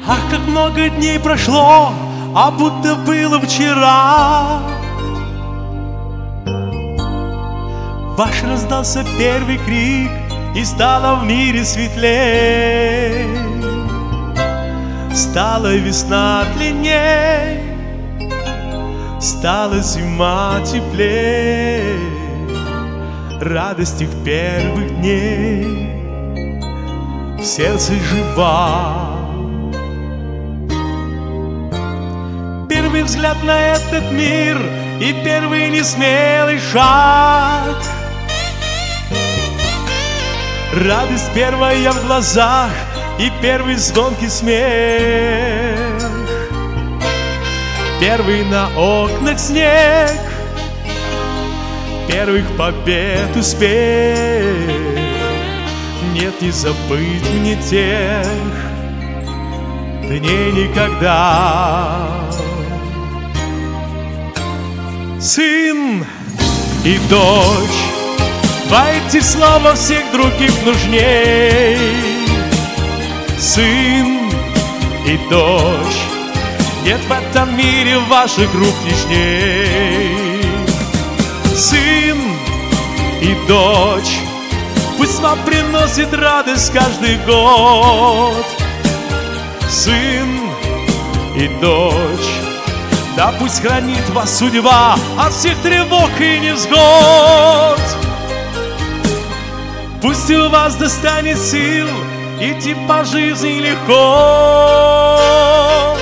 Ах, как много дней прошло, а будто было вчера. Ваш раздался первый крик, и стало в мире светлей. Стала весна длинней, стала зима теплей. Радость их первых дней в сердце жива. Первый взгляд на этот мир и первый несмелый шаг. Радость первая в глазах и первый звонкий смех. Первый на окнах снег, первых побед успех. Нет, не забыть мне тех дней никогда. Сын и дочь, два этих слова всех других нужней. Сын и дочь, нет в этом мире ваших рук нежней. Сын и дочь, пусть вам приносит радость каждый год. Сын и дочь, да пусть хранит вас судьба от всех тревог и невзгод. Пусть у вас достанет сил идти по жизни легко.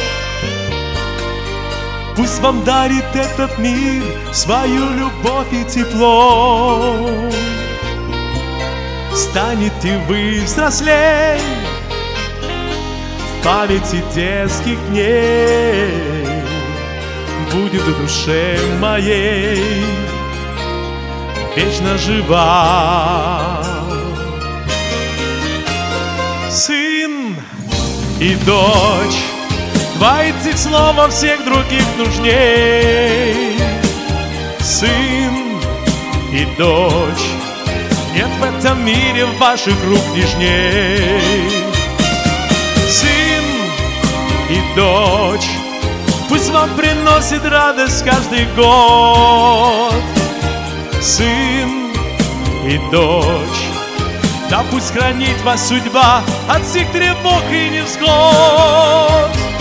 Пусть вам дарит этот мир свою любовь и тепло. Станете вы взрослей в памяти детских дней. Будет в душе моей вечно жива. Сын и дочь, два этих слова всех других нужней. Сын и дочь, нет в этом мире ваших рук нежней. Сын и дочь, пусть вам приносит радость каждый год. Сын и дочь, да пусть хранит вас судьба от всех тревог и невзгод.